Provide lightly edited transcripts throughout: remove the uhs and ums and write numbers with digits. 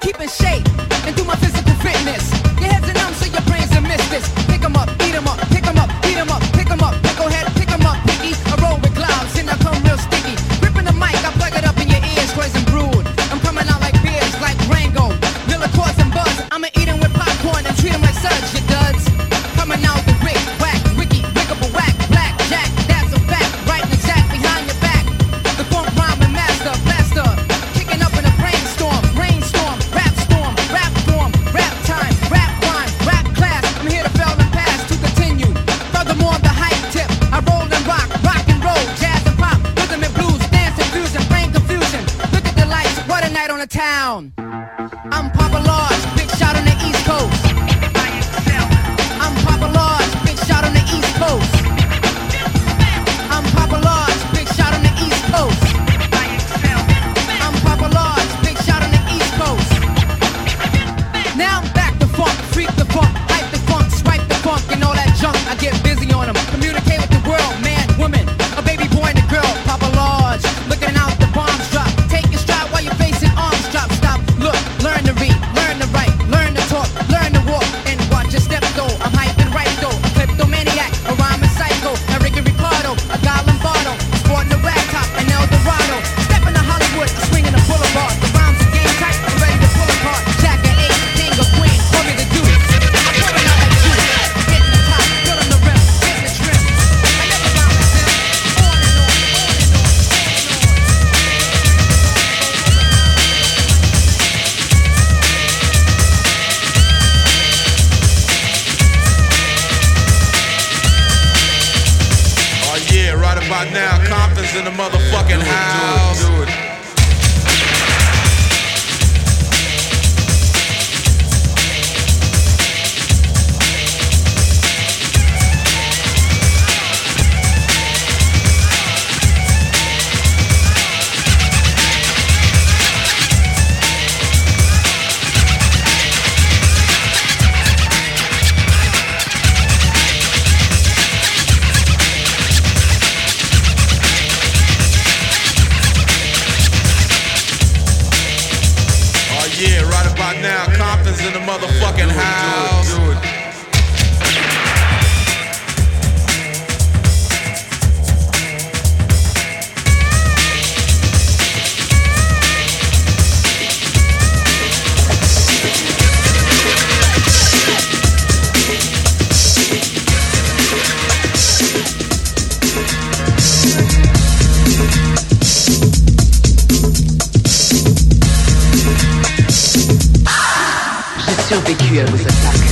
keep in shape and do my physical fitness. Your heads are numb, so your brains are miss this. Pick 'em up, eat 'em up, pick 'em up, eat 'em up, pick 'em up, picklehead, pick 'em up, picky. I roll with gloves and I come real sticky. Ripping the mic, I plug it up in your ears, poison brood. I'm coming out like beers, like Rango, Miller Coors and Buzz. I'ma eat 'em with popcorn and treat 'em like suds, you duds. Coming out the Rick, whack, Ricky, Rickable whack, black, jack, that's a fact, right and exact behind your back. The funk rhyming master, blaster, kicking up in a brainstorm, rainstorm, rap storm, rap form, rap time, rap rhyme, rap class. I'm here to fail and pass to continue. Furthermore, the hype tip, I roll and rock and roll, jazz and pop, rhythm and blues, dance and fusion, brain confusion. Look at the lights, what a night on the town. I'm Papa Large, big shot on the East Coast. I'm Papa Large, big shot on the East Coast. I'm Papa Large, big shot on the East Coast. I'm Papa Large, big shot on the East Coast. Now I'm back to funk, freak the funk, hype the funk, swipe the funk, and all that junk. I get busy on them, communicate with the world, man, woman, a baby boy and a girl. Papa Large, looking out the bombs drop. Take your stride while you're facing arms drop. Stop, look, learn to read, learn to write, learn to talk, learn to walk, and watch your step though. I'm hyping right though, a kleptomaniac, a rhyming psycho, Eric and Ricardo, a guy Lombardo, sporting a rag top, an Eldorado. Stepping to Hollywood, a swinging a boulevard. The rhymes are game tight, I'm ready to pull apart. Jack and eight, king or queen, call me the dude. I'm pouring out like juice, hitting the top, filling the rim, hitting the trim. I never rhyme like this, on and on, on and on, on and Oh yeah, right about now, Compton's in the motherfucking house. Do it. Yeah, right about now, Compton's in the motherfucking house. Do it. J'ai survécu à vos attaques.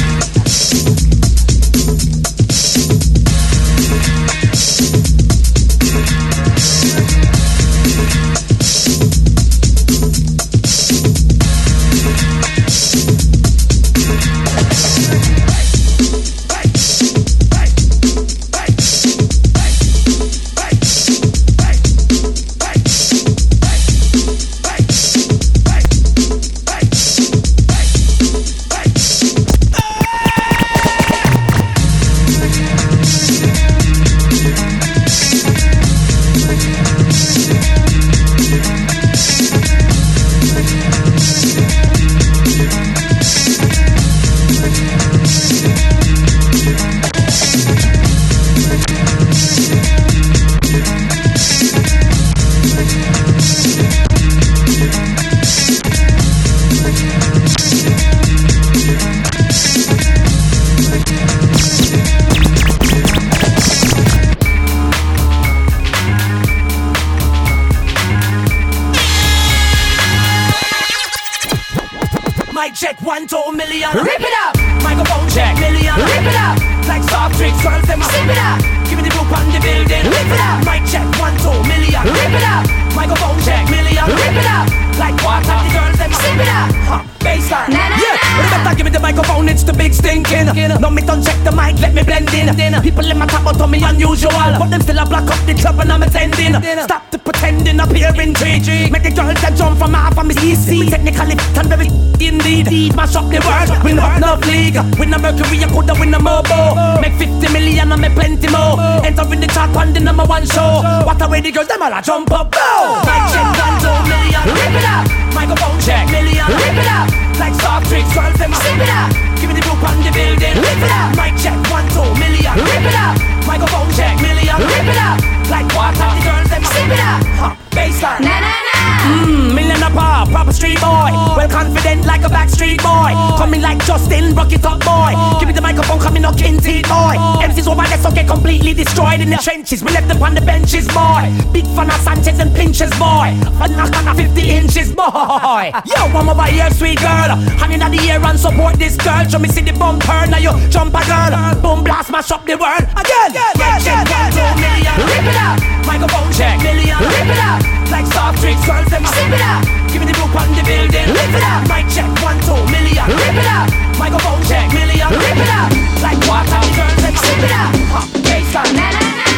Mic check, 1, 2 million. Rip it up! Microphone check, million. Rip it up! Like soft drinks, girls, them Sip it up! Give me the group on the building. Rip it up! Mic check, 1, 2 million. Rip it up! Microphone check, million. Rip it up! Like water, the girls, them Sip it up! Baseline. Na, na, Yeah, na. but better give me the microphone, it's the big stinking. No, me don't check the mic, let me blend in. People in my top out on me unusual, but them still a block up the club and I'm attending. Stop the pretending, appearing intrigue. Make the girls that jump from half of me easy. Technically, and very indeed. Mash up the world, win up no league. Win a Mercury, I coulda win a Mobo. Make 50 million and make plenty more. Enter in the top on the number one show. What a way the girls, them all a jump up, go! Mic check, 1, 2 million, rip it up. Microphone check, million, rip it up. Like soft drinks, girls, them a sip it up. Give me the group on the building, rip it up. Mic check, 1, 2 million, rip it up. Microphone check, million, rip it up. Like water, the girls, them a sip it up. Baseline, na na na. Million up, proper street boy. Well confident like a backstreet boy. Coming like Justin, rock it up boy. Give me the microphone, coming up king teeth boy. MCs over there so get completely destroyed in the trenches. We left them on the benches boy. Big fan of Sanchez and Pinches boy. Fan of 50 inches boy. Yo, I'm over here sweet girl. Hanging out the air and support this girl. Show me see the bumper, now you jump a girl. Boom blast, mash up the world. Again, check 1, 2 million, rip it up. Microphone check, million, rip it up. Like soft drinks, girls, them a sip it up. Give me the group on the building, rip it up. Mic check, 1, 2 million, rip it up. Microphone check, million, rip it up. Like water, the girls, them a sip it up. Baseline, na na na.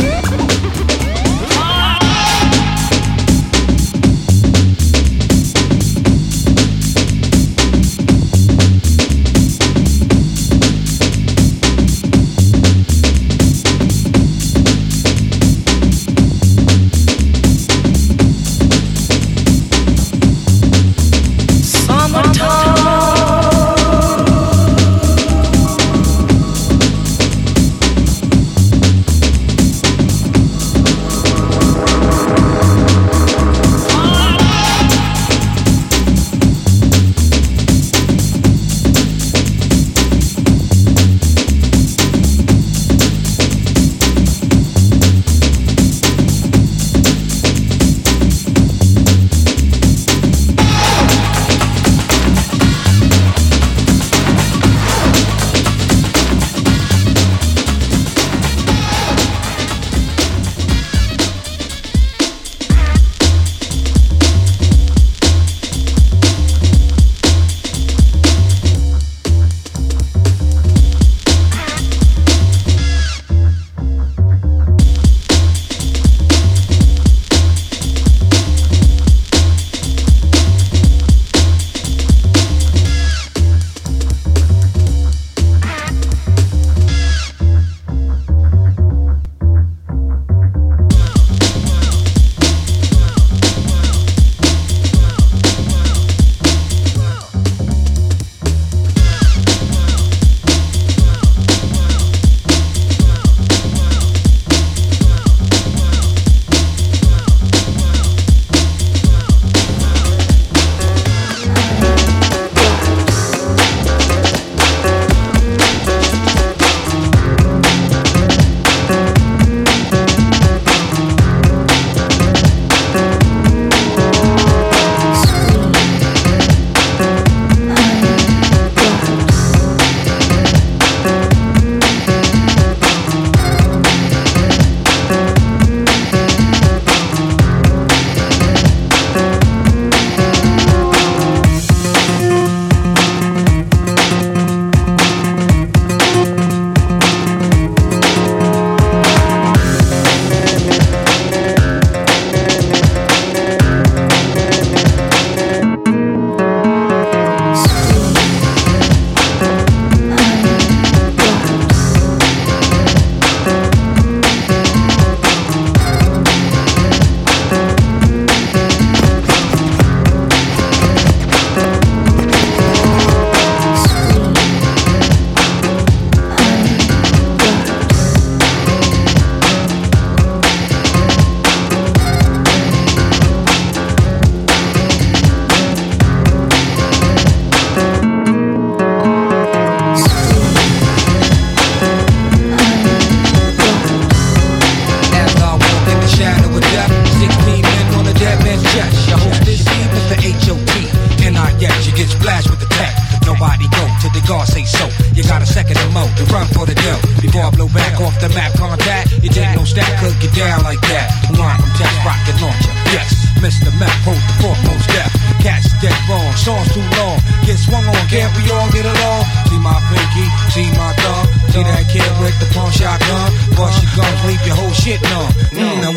Mr. Mac, hold the foremost step. Catch dead wrong, songs too long. Get swung on, can't we all get along? See my pinky, see my thumb. See that kid with the pawn shotgun. Bust your guns, leave your whole shit numb. Now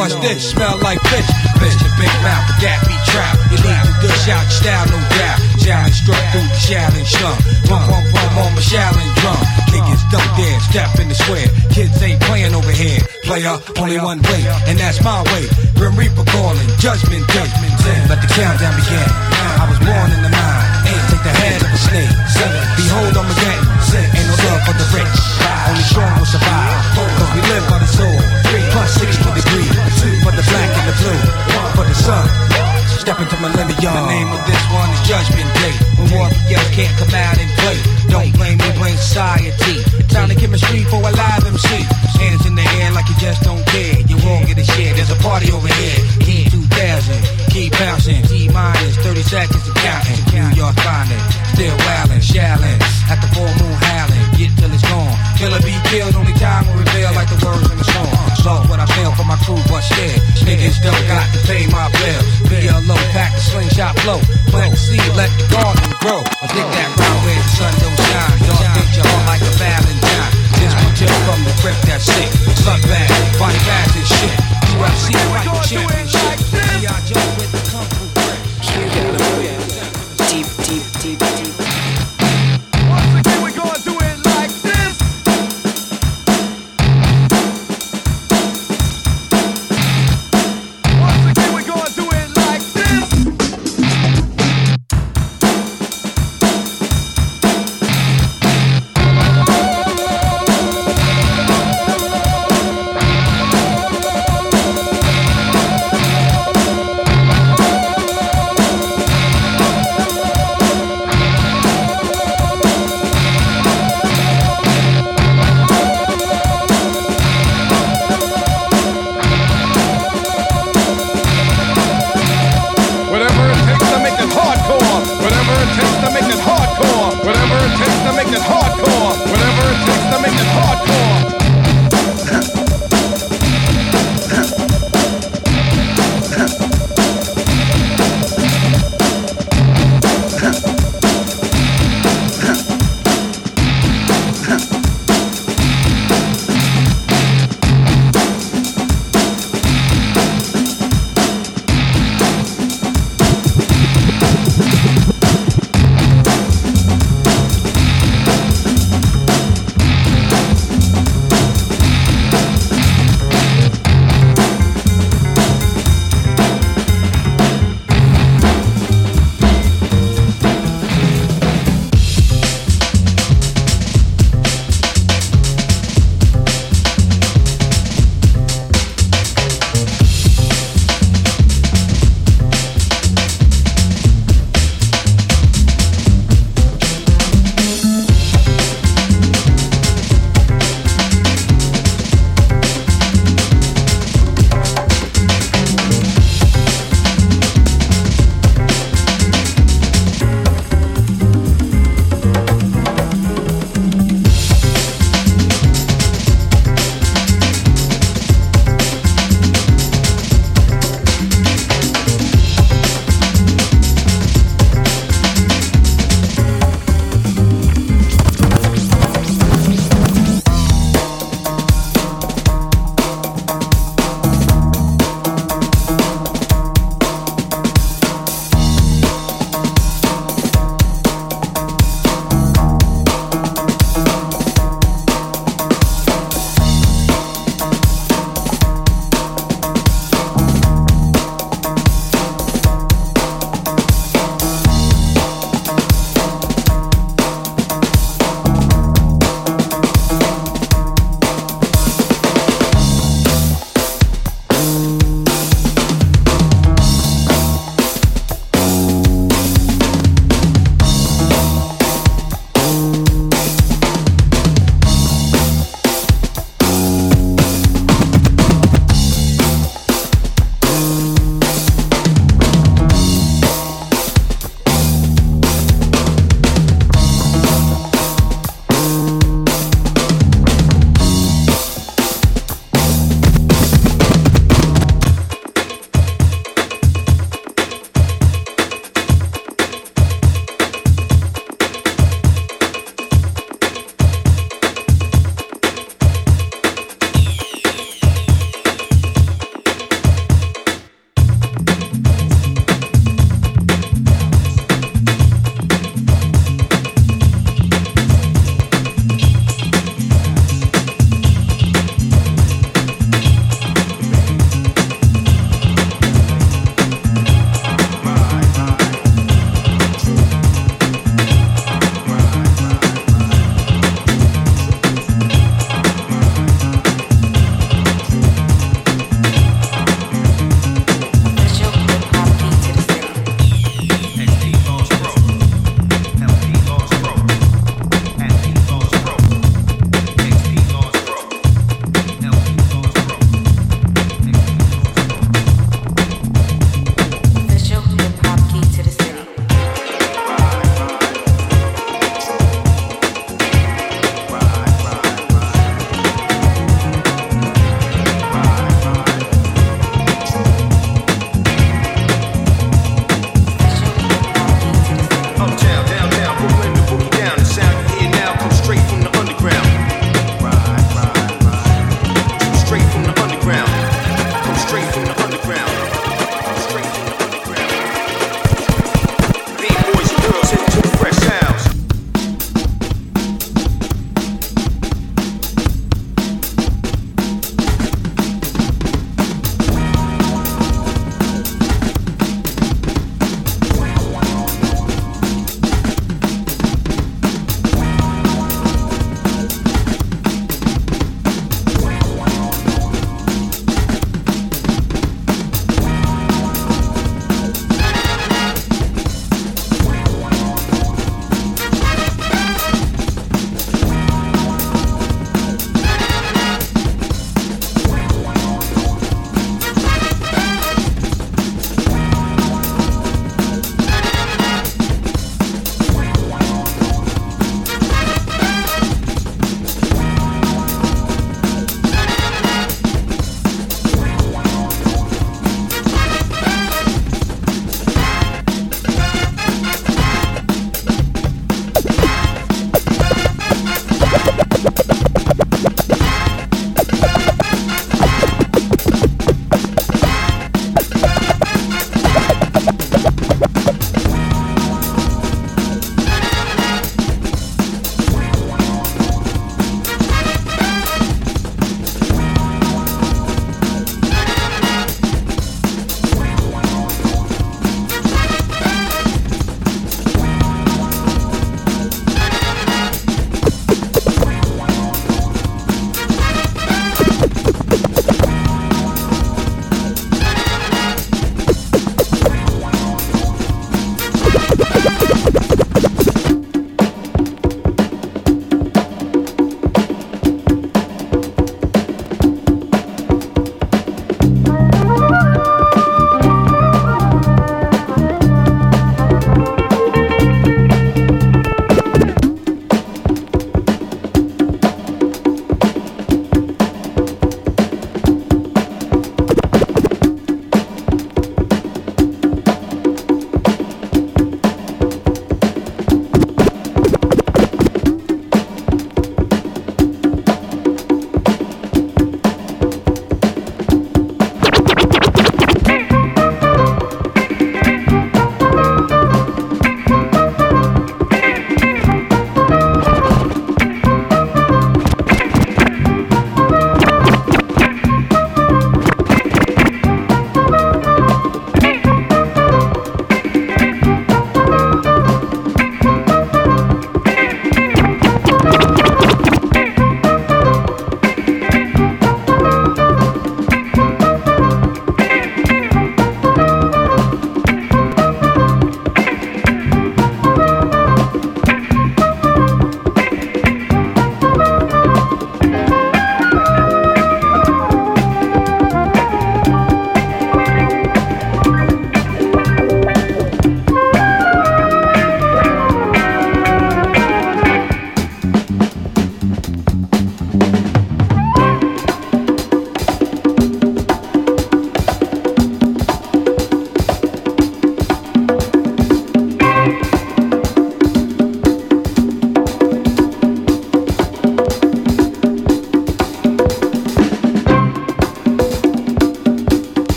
what's this? Smell like fish. Fish and big mouth, but that be trap. You need to dish out your style, no doubt. Challenge struck through the challenge slum. Pump, pump, pump on my challenge drum. Niggas don't dare step in the square. Kids ain't playing over here. Player, only one way, and that's my way. Grim Reaper calling, judgment day. Let the countdown begin. I was born in the mind. Take the head of a snake. Behold, I'm again. Ain't no love for the rich. Only strong will survive. Cause we live by the soul. 3+6 for the green. For the black and the blue. For the sun. Step into millennium. The name of this one is Judgment Day. When warriors can't come out and play. Don't blame me, blame society. Time to chemistry for a live MC. Hands in the air like you just don't care. You won't get a share. There's a party over here. Key 2000. Keep bouncing. T-minus 30 seconds and counting. New York finding. Still wildin', shallin'. At the full moon howling. Get till it's gone. Killer be killed. Only time will reveal like the words in the song. Lost what I feel for my crew, but still. Niggas don't got to pay my bills. PLO, pack the slingshot flow. Plant the seed, let the garden grow. I dig that round where the sun don't shine. Don't think your heart like a Valentine. This one tip from the grip that's sick. Slug bag, body bags and shit. UFC like the championship. G.I. Joe with the kung fu grip. Deep, deep, deep, deep.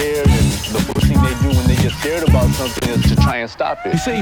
scared, and the first thing they do when they get scared about something is to try and stop it. You see,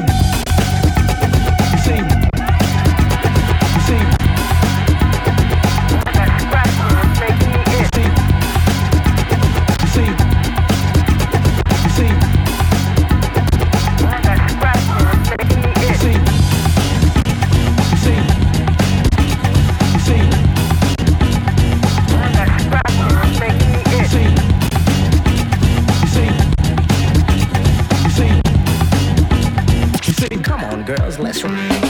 Come on, girls, let's